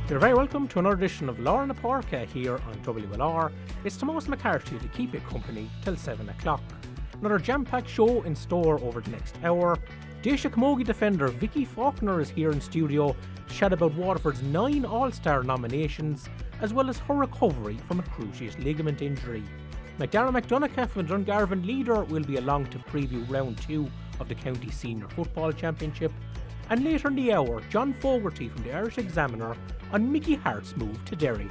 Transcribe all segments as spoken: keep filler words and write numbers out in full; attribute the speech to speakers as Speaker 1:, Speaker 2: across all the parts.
Speaker 1: You're very welcome to another edition of Law in the Park here on W L R. It's Tomás McCarthy to keep you company till seven o'clock. Another jam-packed show in store over the next hour. Déise Camogie defender Vicky Faulkner is here in studio to chat about Waterford's nine All-Star nominations, as well as her recovery from a cruciate ligament injury. McDara McDonagh from Dungarvan Leader will be along to preview round two of the County Senior Football Championship. And later in the hour, John Fogarty from the Irish Examiner on Mickey Hart's move to Derry.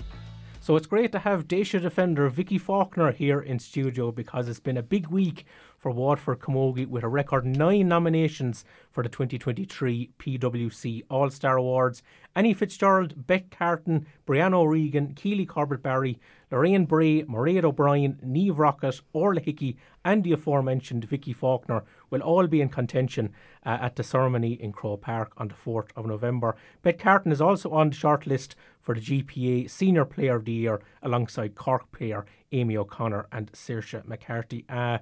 Speaker 1: So it's great to have Déise defender Vicky Faulkner here in studio, because it's been a big week for Waterford Camogie with a record nine nominations for the twenty twenty-three P W C All-Star Awards. Annie Fitzgerald, Beck Carton, Brianna O'Regan, Keely Corbett-Barry, Lorraine Bray, Mairead O'Brien, Niamh Rockett, Orla Hickey and the aforementioned Vicky Faulkner will all be in contention uh, at the ceremony in Croke Park on the fourth of November. Beck Carton is also on the shortlist for the G P A Senior Player of the Year alongside Cork player Amy O'Connor and Saoirse McCarthy. Uh,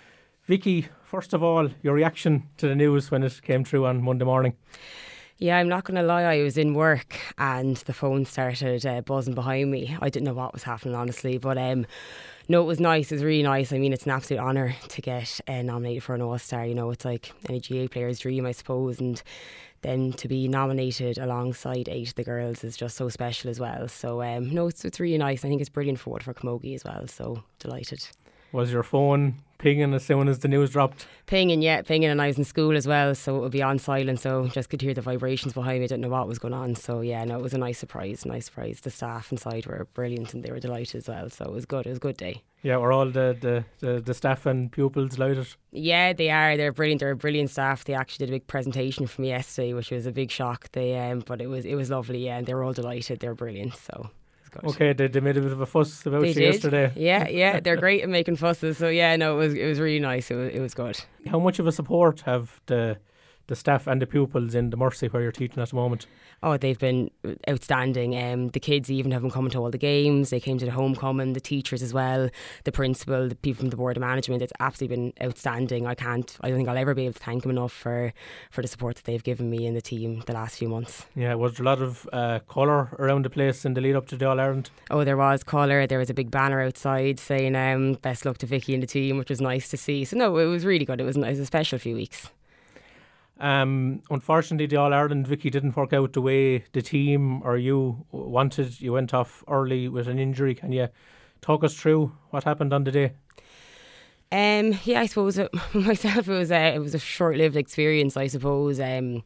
Speaker 1: Vicky, first of all, your reaction to the news when it came through on Monday morning?
Speaker 2: Yeah, I'm not going to lie, I was in work and the phone started uh, buzzing behind me. I didn't know what was happening, honestly, but um, no, it was nice, it was really nice. I mean, it's an absolute honour to get uh, nominated for an All-Star. You know, it's like any G A player's dream, I suppose, and then to be nominated alongside eight of the girls is just so special as well. So um, no, it's, it's really nice. I think it's brilliant for Waterford Camogie as well, so delighted.
Speaker 1: Was your phone pinging as soon as the news dropped?
Speaker 2: Pinging, yeah, pinging, and I was in school as well, so it would be on silent, so just could hear the vibrations behind me. I didn't know what was going on, so yeah, no, it was a nice surprise, nice surprise. The staff inside were brilliant and they were delighted as well, so it was good, it was a good day.
Speaker 1: Yeah, were all the, the, the, the staff and pupils delighted?
Speaker 2: Yeah, they are. They're brilliant. They're a brilliant staff. They actually did a big presentation for me yesterday, which was a big shock. They, um, but it was it was lovely, yeah, and they were all delighted. They were brilliant, so good.
Speaker 1: Okay, they, they made a bit of a fuss about
Speaker 2: they
Speaker 1: you
Speaker 2: did.
Speaker 1: yesterday.
Speaker 2: Yeah, yeah, they're great at making fusses. So yeah, no, it was it was really nice. It was it was good.
Speaker 1: How much of a support have the the staff and the pupils in the Mercy where you're teaching at the moment?
Speaker 2: Oh, they've been outstanding. Um, the kids even have been coming to all the games. They came to the homecoming, the teachers as well, the principal, the people from the board of management. It's absolutely been outstanding. I can't, I don't think I'll ever be able to thank them enough for, for the support that they've given me and the team the last few months.
Speaker 1: Yeah, was there a lot of uh, colour around the place in the lead up to the All-Ireland?
Speaker 2: Oh, there was colour. There was a big banner outside saying um, best luck to Vicky and the team, which was nice to see. So no, it was really good. It was, it was a special few weeks.
Speaker 1: Um, unfortunately, the All-Ireland, Vicky, didn't work out the way the team or you wanted. You went off early with an injury. Can you talk us through what happened on the day?
Speaker 2: Um, yeah, I suppose it, myself, it was a, it was a short-lived experience, I suppose. Um,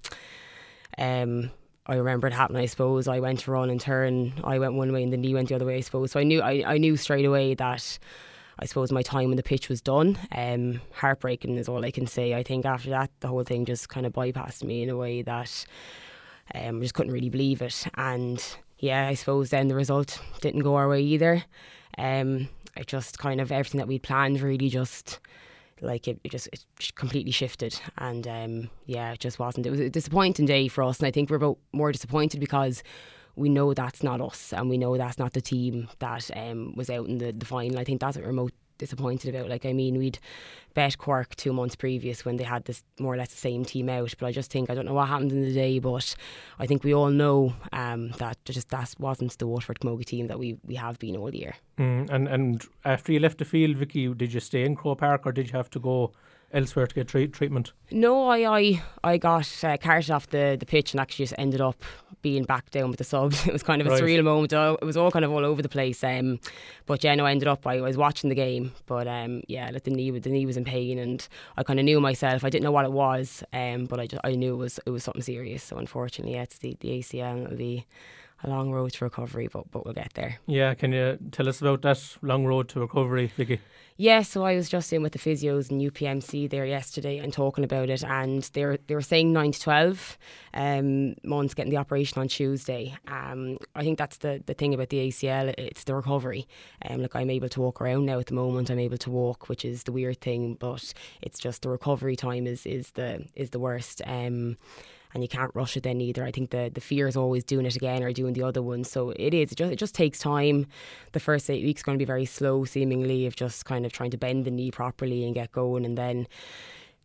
Speaker 2: um, I remember it happening, I suppose. I went to run and turn. I went one way and the knee went the other way, I suppose. So I knew, I, I knew straight away that I suppose my time on the pitch was done. Um, heartbreaking is all I can say. I think after that, the whole thing just kind of bypassed me in a way that um, I just couldn't really believe it. And yeah, I suppose then the result didn't go our way either. Um, it just kind of, everything that we'd planned really just, like it, it just it completely shifted. And um, yeah, it just wasn't. It was a disappointing day for us. And I think we're both more disappointed because we know that's not us and we know that's not the team that um, was out in the, the final. I think that's what we're most disappointed about. Like, I mean, we'd bet Cork two months previous when they had this more or less the same team out, but I just think, I don't know what happened in the day, but I think we all know um, that just that wasn't the Waterford Camogie team that we, we have been all year.
Speaker 1: Mm, and, and after you left the field, Vicky, did you stay in Croke Park or did you have to go elsewhere to get treat- treatment?
Speaker 2: No, I I, I got uh, carted off the, the pitch and actually just ended up being back down with the subs. It was kind of a
Speaker 1: right.
Speaker 2: surreal moment. It was all kind of all over the place. Um, but yeah, no, I ended up, I was watching the game, but um, yeah, like the knee, the knee was in pain and I kind of knew myself. I didn't know what it was, um, but I just I knew it was it was something serious. So unfortunately, yeah, it's the, the A C L and it'll be a long road to recovery, but but we'll get there.
Speaker 1: Yeah, can you tell us about that long road to recovery, Vicky?
Speaker 2: Yeah, so I was just in with the physios in U P M C there yesterday and talking about it, and they were they were saying nine to twelve um, months getting the operation on Tuesday. Um, I think that's the, the thing about the A C L, it's the recovery. Um, like I'm able to walk around now at the moment. I'm able to walk, which is the weird thing, but it's just the recovery time is is the is the worst. Um, and you can't rush it then either. I think the, the fear is always doing it again or doing the other one. So it is, it just, it just takes time. The first eight weeks are going to be very slow, seemingly, of just kind of trying to bend the knee properly and get going. And then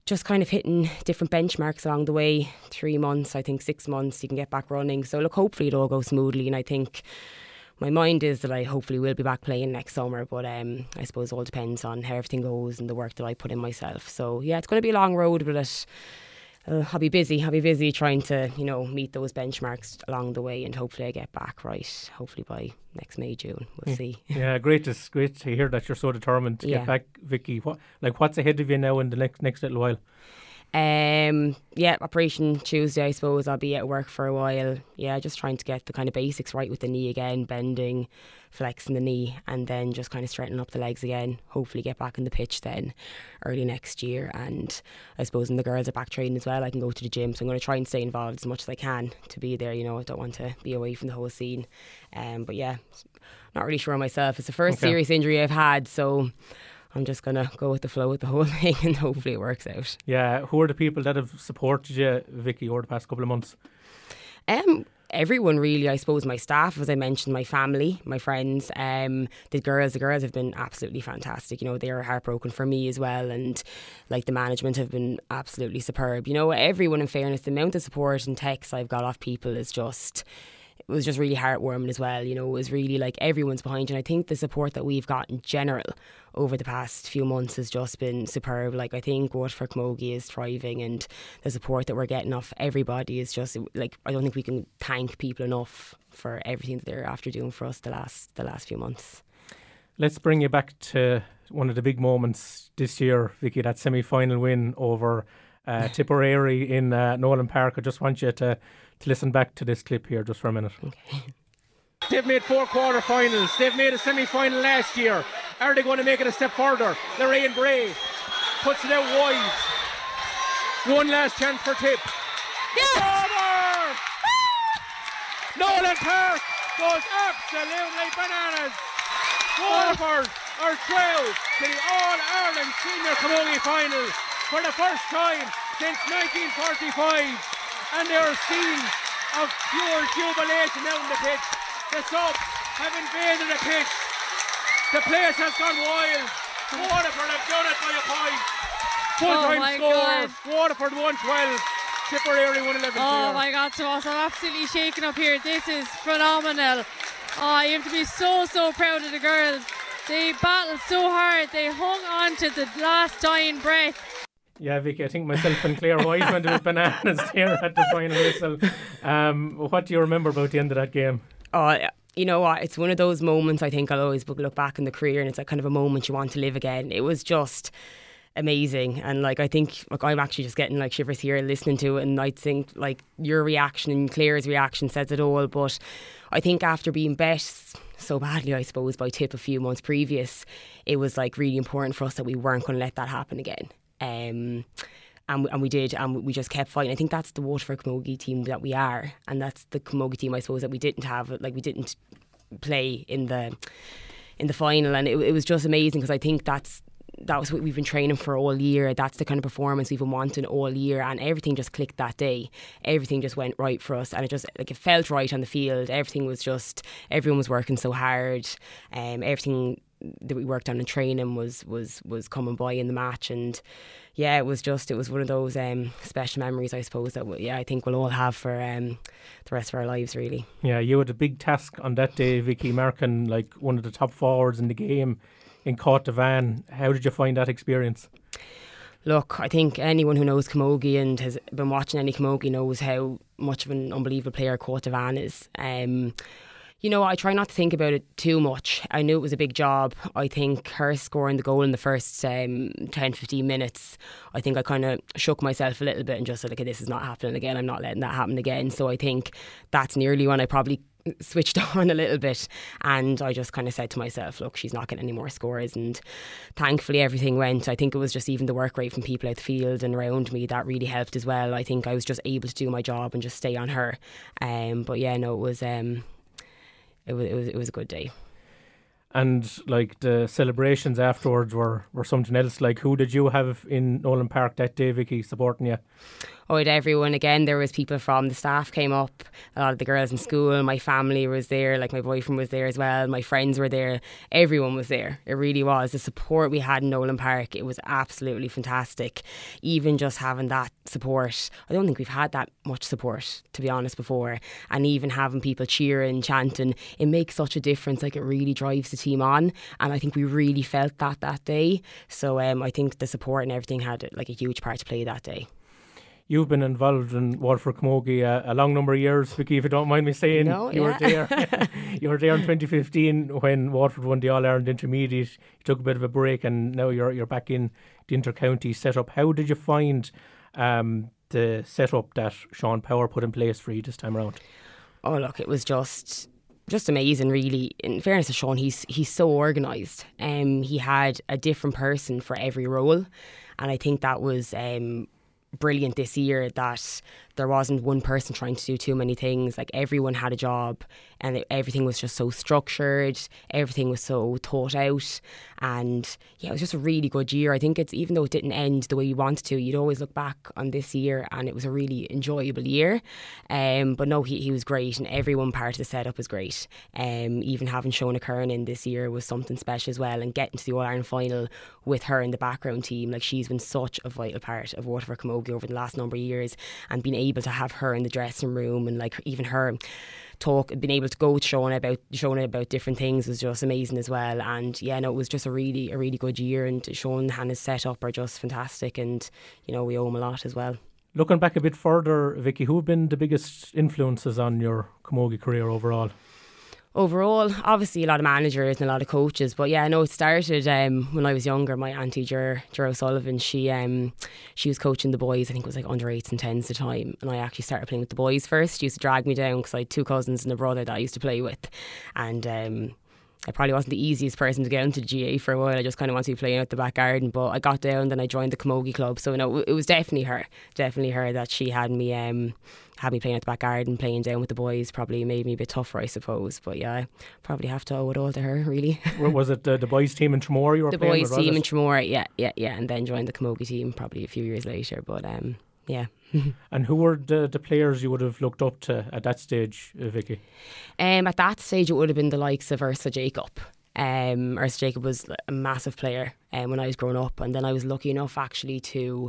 Speaker 2: just kind of hitting different benchmarks along the way. Three months, I think six months, you can get back running. So look, hopefully it all goes smoothly. And I think my mind is that I hopefully will be back playing next summer. But um, I suppose it all depends on how everything goes and the work that I put in myself. So yeah, it's going to be a long road, but it, uh, I'll be busy. I'll be busy trying to, you know, meet those benchmarks along the way, and hopefully I get back right. Hopefully by next May, June, we'll
Speaker 1: yeah.
Speaker 2: see.
Speaker 1: Yeah, great to great to hear that you're so determined to
Speaker 2: yeah.
Speaker 1: get back, Vicky. What like what's ahead of you now in the next next little while?
Speaker 2: Um, yeah, Operation Tuesday, I suppose. I'll be at work for a while. Yeah, just trying to get the kind of basics right with the knee again, bending, flexing the knee, and then just kind of straightening up the legs again. Hopefully get back in the pitch then early next year. And I suppose when the girls are back training as well, I can go to the gym. So I'm going to try and stay involved as much as I can to be there. You know, I don't want to be away from the whole scene. Um, but yeah, not really sure myself. It's the first
Speaker 1: okay.
Speaker 2: serious injury I've had, so I'm just going to go with the flow with the whole thing, and hopefully it works out.
Speaker 1: Yeah, who are the people that have supported you, Vicky, over the past couple of months?
Speaker 2: Um, everyone really, I suppose. My staff, as I mentioned, my family, my friends, um, the girls. The girls have been absolutely fantastic. You know, they are heartbroken for me as well, and like the management have been absolutely superb. You know, everyone, in fairness, the amount of support and texts I've got off people is just... it was just really heartwarming as well. You know, it was really like everyone's behind you. And I think the support that we've got in general over the past few months has just been superb. Like, I think Waterford Camogie is thriving, and the support that we're getting off everybody is just like, I don't think we can thank people enough for everything that they're after doing for us the last the last few months.
Speaker 1: Let's bring you back to one of the big moments this year, Vicky, that semi-final win over uh, Tipperary in uh, Nolan Park. I just want you to to listen back to this clip here just for a minute.
Speaker 2: Okay.
Speaker 1: They've made four quarter-finals. They've made a semi-final last year. Are they going to make it a step further? Lorraine Bray puts it out wide. One last chance for Tip.
Speaker 3: Yes!
Speaker 1: Over! Nolan Park goes absolutely bananas. Waterford are through to the All-Ireland Senior Camogie Final for the first time since nineteen forty-five. And there are scenes of pure jubilation out in the pitch. The subs have invaded the pitch. The place has gone wild. Waterford have done it by a point. Full time
Speaker 3: oh
Speaker 1: score.
Speaker 3: God.
Speaker 1: Waterford one twelve. Tipperary one eleven.
Speaker 3: Oh my God, Tomas, I'm absolutely shaking up here. This is phenomenal. Oh, you have to be so, so proud of the girls. They battled so hard. They hung on to the last dying breath.
Speaker 1: Yeah, Vicky, I think myself and Claire White went with bananas there at the final whistle. Um, what do you remember about the end of that game?
Speaker 2: Oh, you know what? It's one of those moments I think I'll always look back in the career, and it's like kind of a moment you want to live again. It was just amazing, and like I think like I'm actually just getting like shivers here listening to it, and I think like your reaction and Claire's reaction says it all. But I think after being bet so badly, I suppose, by Tip a few months previous, it was like really important for us that we weren't going to let that happen again. Um, and, and we did, and we just kept fighting. I think that's the Waterford Camogie team that we are, and that's the Camogie team, I suppose, that we didn't have, like we didn't play in the in the final, and it, it was just amazing, because I think that's that was what we've been training for all year. That's the kind of performance we've been wanting all year, and everything just clicked that day. Everything just went right for us, and it just like it felt right on the field. Everything was just, everyone was working so hard, um, everything that we worked on in training was was was coming by in the match. And yeah, it was just it was one of those um, special memories, I suppose, that yeah I think we'll all have for um, the rest of our lives, really.
Speaker 1: Yeah, you had a big task on that day, Vicky, marking like one of the top forwards in the game in Cote d'Ivoire. How did you find that experience?
Speaker 2: Look, I think anyone who knows Camogie and has been watching any Camogie knows how much of an unbelievable player Cote d'Ivoire is. Um, You know, I try not to think about it too much. I knew it was a big job. I think her scoring the goal in the first um, ten, fifteen minutes, I think I kind of shook myself a little bit and just said, okay, this is not happening again. I'm not letting that happen again. So I think that's nearly when I probably switched on a little bit, and I just kind of said to myself, look, she's not getting any more scores. And thankfully everything went. I think it was just even the work rate from people out the field and around me that really helped as well. I think I was just able to do my job and just stay on her. Um, but yeah, no, it was... Um, It was, it was it was a good day.
Speaker 1: And like the celebrations afterwards were, were something else. Like, who did you have in Nolan Park that day, Vicky, supporting you?
Speaker 2: I had everyone. Again, there was people from the staff came up, a lot of the girls in school, my family was there, like my boyfriend was there as well, my friends were there, everyone was there. It really was. The support we had in Nolan Park, it was absolutely fantastic. Even just having that support, I don't think we've had that much support, to be honest, before. And even having people cheering, chanting, it makes such a difference. Like, it really drives the team on, and I think we really felt that that day. So um, I think the support and everything had like a huge part to play that day.
Speaker 1: You've been involved in Waterford Camogie uh, a long number of years, Vicky, if you don't mind me saying.
Speaker 2: No,
Speaker 1: you
Speaker 2: yeah.
Speaker 1: were there. You were there in twenty fifteen when Waterford won the All-Ireland Intermediate. You took a bit of a break, and now you're you're back in the inter-county setup. How did you find um, the setup that Sean Power put in place for you this time around?
Speaker 2: Oh, look, it was just just amazing, really. In fairness to Sean, he's he's so organised. Um, he had a different person for every role, and I think that was um, brilliant this year, that there wasn't one person trying to do too many things. Like, everyone had a job, and it, everything was just so structured, everything was so thought out, and yeah, it was just a really good year. I think it's, even though it didn't end the way you wanted to, you'd always look back on this year and it was a really enjoyable year. Um, but no, he, he was great, and everyone part of the setup was great. Um, even having Shona Kern in this year was something special as well, and getting to the All-Ireland final with her in the background team, like, she's been such a vital part of Waterford Camogie over the last number of years, and being able to have her in the dressing room, and like even her talk, being able to go with Shona about Shona about different things was just amazing as well. And yeah, no, it was just a really a really good year, and Sean and his setup are just fantastic, and you know, we owe him a lot as well.
Speaker 1: Looking back a bit further, Vicky, who have been the biggest influences on your camogie career overall?
Speaker 2: Overall, obviously a lot of managers and a lot of coaches, but yeah, I know it started um, when I was younger. My auntie Ger, Ger O'Sullivan, she um, she was coaching the boys. I think it was like under eights and tens at the time, and I actually started playing with the boys first. She used to drag me down because I had two cousins and a brother that I used to play with, and um, I probably wasn't the easiest person to get into the G A for a while. I just kind of wanted to be playing out the back garden, but I got down, then I joined the Camogie club. So no, it was definitely her, definitely her that she had me um, had me playing at the back garden, playing down with the boys. Probably made me a bit tougher, I suppose. But yeah, I probably have to owe it all to her, really.
Speaker 1: Was it uh, the boys team in Tramore you were
Speaker 2: the
Speaker 1: playing
Speaker 2: with? The
Speaker 1: boys
Speaker 2: team
Speaker 1: it?
Speaker 2: in Tramore, yeah, yeah, yeah, and then joined the Camogie team probably a few years later. But um, yeah.
Speaker 1: And who were the, the players you would have looked up to at that stage, uh, Vicky?
Speaker 2: Um, at that stage, it would have been the likes of Ursula Jacob. Um, Ursula Jacob was a massive player um, when I was growing up, and then I was lucky enough actually to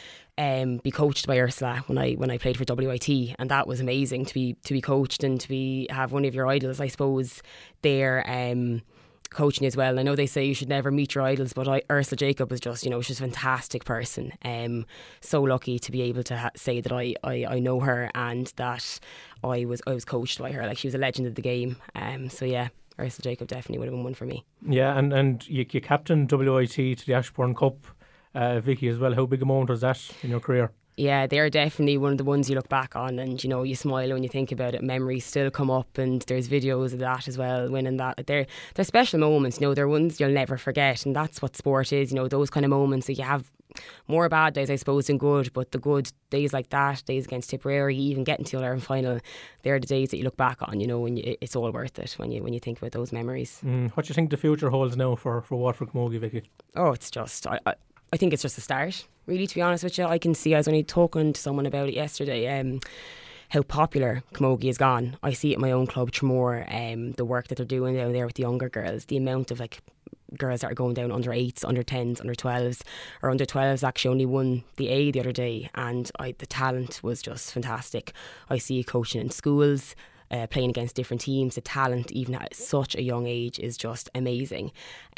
Speaker 2: um, be coached by Ursula when I when I played for W I T, and that was amazing to be to be coached and to be have one of your idols, I suppose, there. Um, coaching as well. I know they say you should never meet your idols, but I, Ursula Jacob was just, you know, she's a fantastic person. Um, so lucky to be able to ha- say that I, I, I know her, and that I was I was coached by her. Like, she was a legend of the game. Um, so yeah, Ursula Jacob definitely would have been one for me. Yeah,
Speaker 1: and, and you, you captained W I T to the Ashbourne Cup, uh, Vicky, as well. How big a moment was that in your career?
Speaker 2: Yeah, they're definitely one of the ones you look back on, and you know, you smile when you think about it. Memories still come up, and there's videos of that as well, winning that. They're, they're special moments, you know, they're ones you'll never forget, and that's what sport is, you know, those kind of moments that you have more bad days, I suppose, than good, but the good days like that, days against Tipperary, even getting to the All-Ireland final, they're the days that you look back on, you know, and you, it's all worth it when you when you think about those memories.
Speaker 1: Mm, what do you think the future holds now for, for Waterford Camogie, Vicky?
Speaker 2: Oh, it's just, I, I, I think it's just a start, really, to be honest with you. I can see, I was only talking to someone about it yesterday, um, how popular camogie has gone. I see it in my own club, Tramore, um, the work that they're doing down there with the younger girls, the amount of like girls that are going down under eights, under tens, under twelves, or under twelves actually only won the A the other day, and I, the talent was just fantastic. I see coaching in schools, Uh, playing against different teams. The talent, even at such a young age, is just amazing.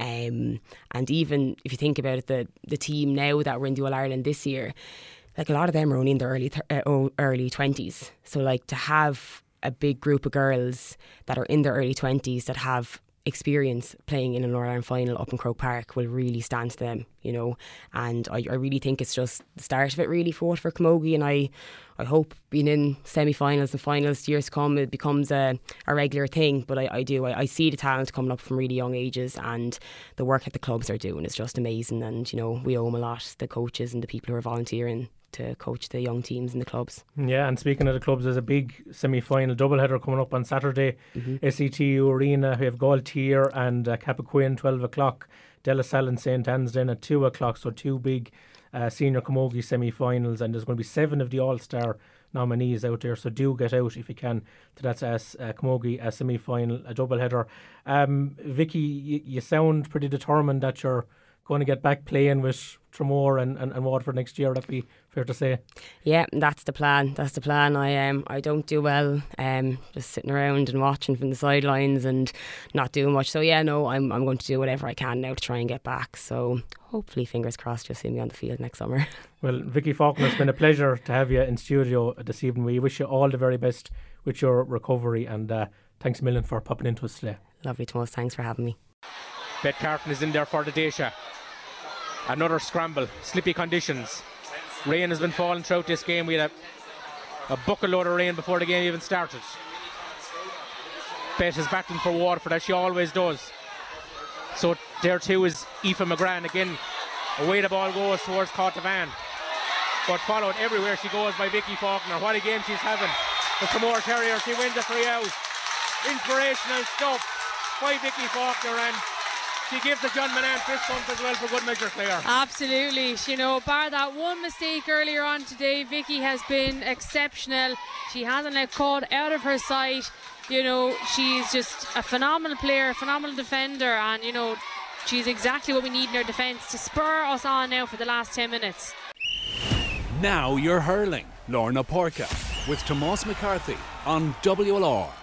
Speaker 2: Um, and even if you think about it, the the team now that were in the All Ireland this year, like, a lot of them are only in their early th- uh, oh, early twenties. So like, to have a big group of girls that are in their early twenties that have experience playing in an All-Ireland final up in Croke Park will really stand to them, you know. And I, I really think it's just the start of it, really, for for Camogie, and I I hope being in semi-finals and finals years to come, it becomes a, a regular thing. But I, I do I, I see the talent coming up from really young ages, and the work that the clubs are doing is just amazing. And you know, we owe them a lot, the coaches and the people who are volunteering to coach the young teams in the clubs. Yeah, and speaking of the clubs, there's a big semi-final doubleheader coming up on Saturday. Mm-hmm. S E T U Arena, we have Galtier and uh, Cappoquin, twelve o'clock. De La Salle and Saint Anne's then at two o'clock, so two big
Speaker 1: uh, senior camogie semi-finals, and there's going to be seven of the All-Star nominees out there, so do get out if you can to that uh, uh, camogie uh, semi-final, a double header. Um, Vicky, you, you sound pretty determined that you're going to get back playing with Tramore and, and, and Waterford next year. That'd be fair to say.
Speaker 2: Yeah, that's the plan. That's the plan. I um I don't do well um just sitting around and watching from the sidelines and not doing much. So yeah, no, I'm I'm going to do whatever I can now to try and get back. So hopefully, fingers crossed, you'll see me on the field next summer.
Speaker 1: Well, Vicky Faulkner, it's been a pleasure to have you in studio this evening. We wish you all the very best with your recovery, and uh, thanks a million for popping into us today.
Speaker 2: Lovely, Thomas. Thanks for having me.
Speaker 1: Bet Carton is in there for the Dacia. Another scramble, slippy conditions. Rain has been falling throughout this game. We had a, a bucket load of rain before the game even started. Bet is battling for Waterford, as she always does. So there too is Aoife McGran again. Away the ball goes towards Cortavan, but followed everywhere she goes by Vicky Faulkner. What a game she's having. The Tramore Terrier, she wins a free out. Inspirational stuff by Vicky Faulkner, and she gives the John Manan fist bump as well for good measure, Claire.
Speaker 3: Absolutely. You know, bar that one mistake earlier on today, Vicky has been exceptional. She hasn't let caught out of her sight. You know, she's just a phenomenal player, a phenomenal defender, and, you know, she's exactly what we need in our defence to spur us on now for the last ten minutes.
Speaker 4: Now you're hurling. Lorna Porca with Tomas McCarthy on W L R.